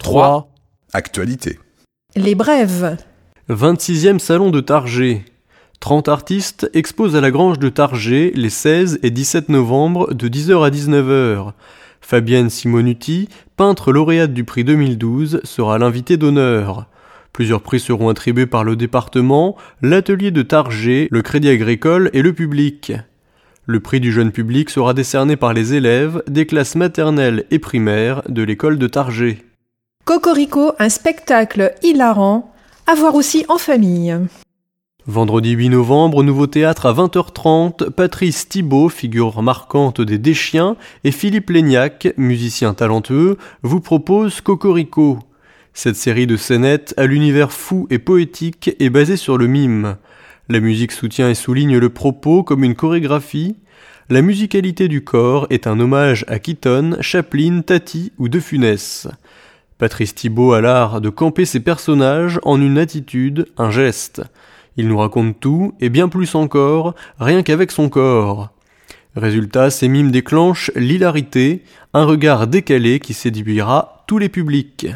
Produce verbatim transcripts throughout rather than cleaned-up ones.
trois. Actualité. Les brèves. vingt-sixième salon de Targé. trente artistes exposent à la Grange de Targé les seize et dix-sept novembre de dix heures à dix-neuf heures. Fabienne Simonuti, peintre lauréate du prix deux mille douze, sera l'invitée d'honneur. Plusieurs prix seront attribués par le département, l'atelier de Targé, le Crédit Agricole et le public. Le prix du jeune public sera décerné par les élèves des classes maternelles et primaires de l'école de Targé. Cocorico, un spectacle hilarant, à voir aussi en famille. Vendredi huit novembre, nouveau théâtre à vingt heures trente, Patrice Thibault, figure marquante des Deschiens, et Philippe Léniac, musicien talentueux, vous propose Cocorico. Cette série de scénettes à l'univers fou et poétique est basée sur le mime. La musique soutient et souligne le propos comme une chorégraphie. La musicalité du corps est un hommage à Keaton, Chaplin, Tati ou De Funès. Patrice Thibault a l'art de camper ses personnages en une attitude, un geste. Il nous raconte tout, et bien plus encore, rien qu'avec son corps. Résultat, ces mimes déclenchent l'hilarité, un regard décalé qui séduira tous les publics.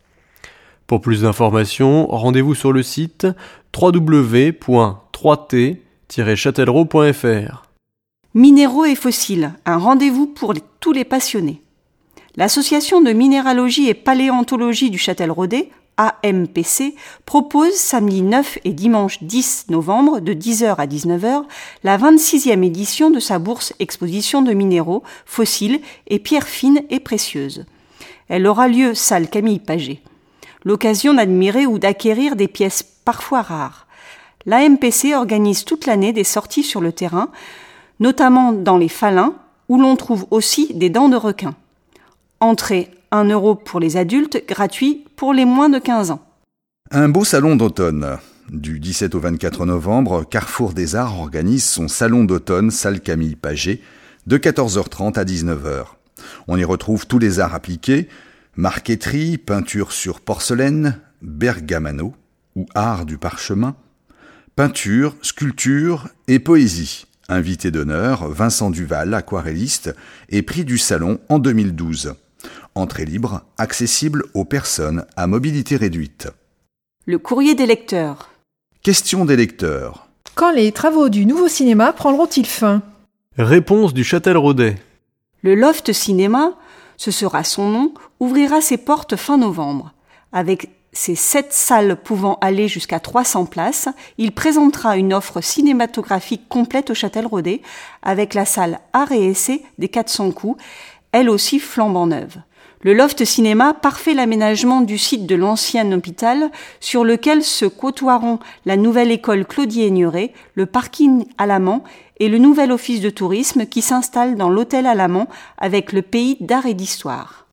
Pour plus d'informations, rendez-vous sur le site w w w point trois t tiret châtellerault point f r. Minéraux et fossiles, un rendez-vous pour les, tous les passionnés. L'Association de minéralogie et paléontologie du Châtelleraudais, A M P C, propose samedi neuf et dimanche dix novembre de dix heures à dix-neuf heures la vingt-sixième édition de sa bourse exposition de minéraux, fossiles et pierres fines et précieuses. Elle aura lieu salle Camille Paget. L'occasion d'admirer ou d'acquérir des pièces parfois rares. L'A M P C organise toute l'année des sorties sur le terrain, notamment dans les Falins, où l'on trouve aussi des dents de requin. Entrée un euro pour les adultes, gratuit pour les moins de quinze ans. Un beau salon d'automne. Du dix-sept au vingt-quatre novembre, Carrefour des Arts organise son salon d'automne, salle Camille Paget, de quatorze heures trente à dix-neuf heures. On y retrouve tous les arts appliqués, marqueterie, peinture sur porcelaine, bergamano ou art du parchemin, peinture, sculpture et poésie. Invité d'honneur, Vincent Duval, aquarelliste, et prix du salon en deux mille douze. Entrée libre, accessible aux personnes à mobilité réduite. Le courrier des lecteurs. Question des lecteurs. Quand les travaux du nouveau cinéma prendront-ils fin ? Réponse du Châtelleraudais. Le Loft Cinéma, ce sera son nom, ouvrira ses portes fin novembre. Avec ses sept salles pouvant aller jusqu'à trois cents places, il présentera une offre cinématographique complète au Châtelleraudais avec la salle Art et Essai des quatre cents coups, elle aussi flambant neuve. Le Loft Cinéma parfait l'aménagement du site de l'ancien hôpital sur lequel se côtoieront la nouvelle école Claudie-Aigneret, le parking Alamand et le nouvel office de tourisme qui s'installe dans l'hôtel Alamand avec le pays d'art et d'histoire.